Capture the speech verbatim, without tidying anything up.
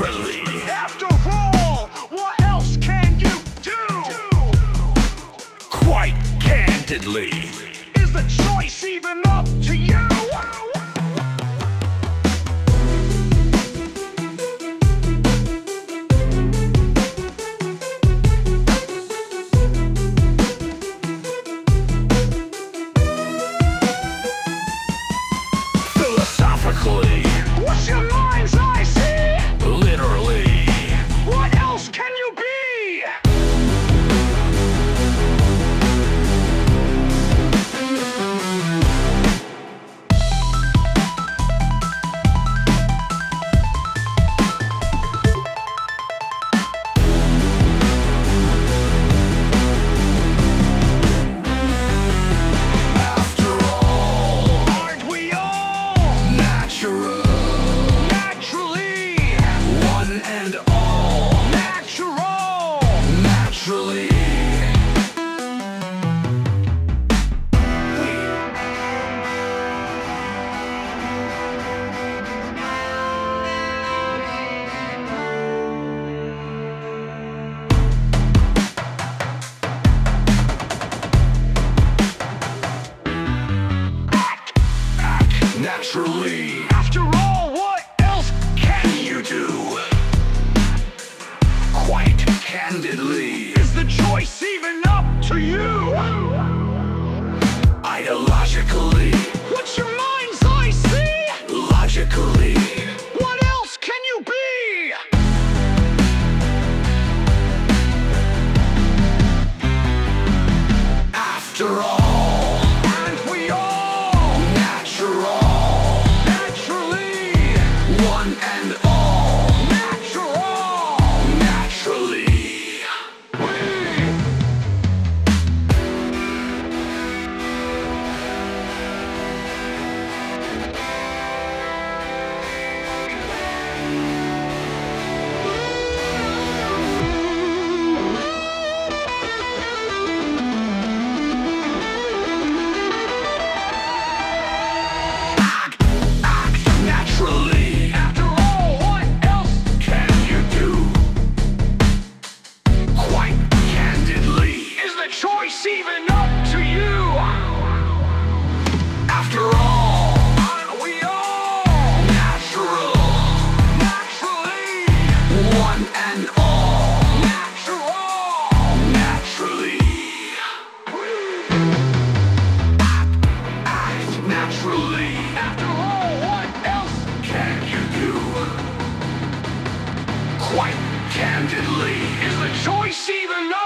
naturally. After all, what else can you do? Quite candidly. Is the choice even up to you? Philosophically. What's your mind's eye see? Literally. What else can you be? Naturally. Act, act Naturally. After all, what else can you do? Quite candidly. Is the choice even up to you? Ideologically. What's your mind's eye see? Logically. What else can you be? After all, And we all natural. naturally, One and all. natural. Naturally. Naturally. After all, what else? Can you do? Quite candidly. Is the choice even up to you? After all, Aren't we all natural. naturally, One and all. natural? Naturally. Act naturally. After all, what else? Can you do? Quite candidly. Is the choice even up